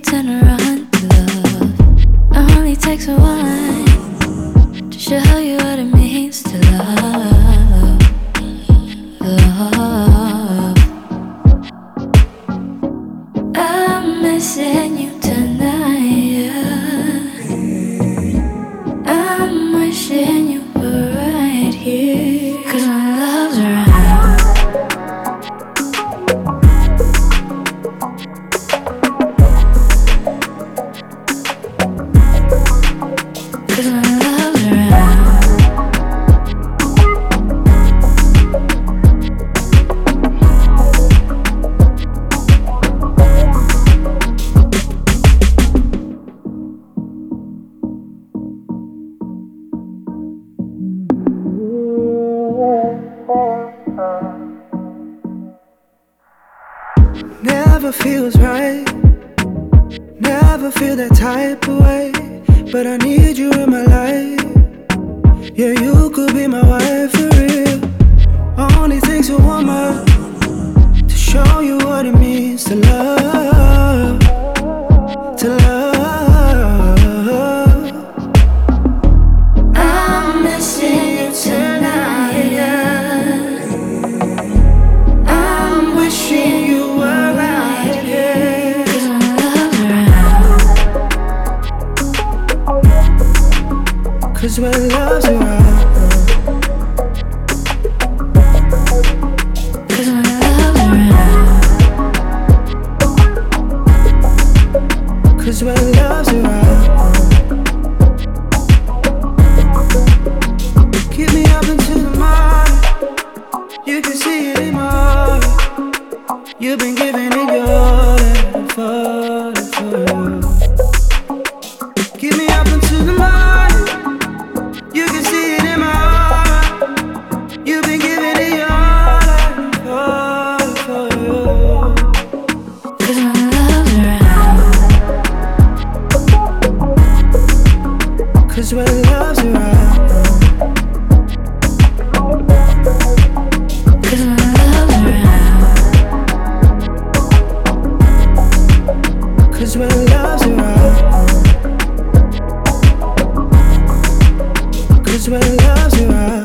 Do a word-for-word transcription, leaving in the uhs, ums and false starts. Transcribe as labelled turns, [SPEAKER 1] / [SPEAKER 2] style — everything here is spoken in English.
[SPEAKER 1] turn around to love. It only takes a one to show you what it means to love. Love. I'm missing you tonight. I'm wishing you were right here. 'Cause my love's around. 'Cause my love's around.
[SPEAKER 2] Never feels right, never feel that type of way, but I need you in my life. Yeah, you could be my wife for real. Only takes a woman to show you what it means to love, to love.
[SPEAKER 1] I'm missing you tonight. I'm wishing you were right here. 'Cause my love's around.
[SPEAKER 2] 'Cause when love's around.
[SPEAKER 1] 'Cause my love's around.
[SPEAKER 2] 'Cause when love's around. Keep me up into the morning. You can see it in my heart. You've been giving it your and falling for you. Keep me up into the morning. You can see it in my heart. You've been giving it your and falling for you.
[SPEAKER 1] 'Cause my love's around.
[SPEAKER 2] 'Cause when love's around.
[SPEAKER 1] 'Cause my love's around.
[SPEAKER 2] 'Cause when love's around. 'Cause when love's around.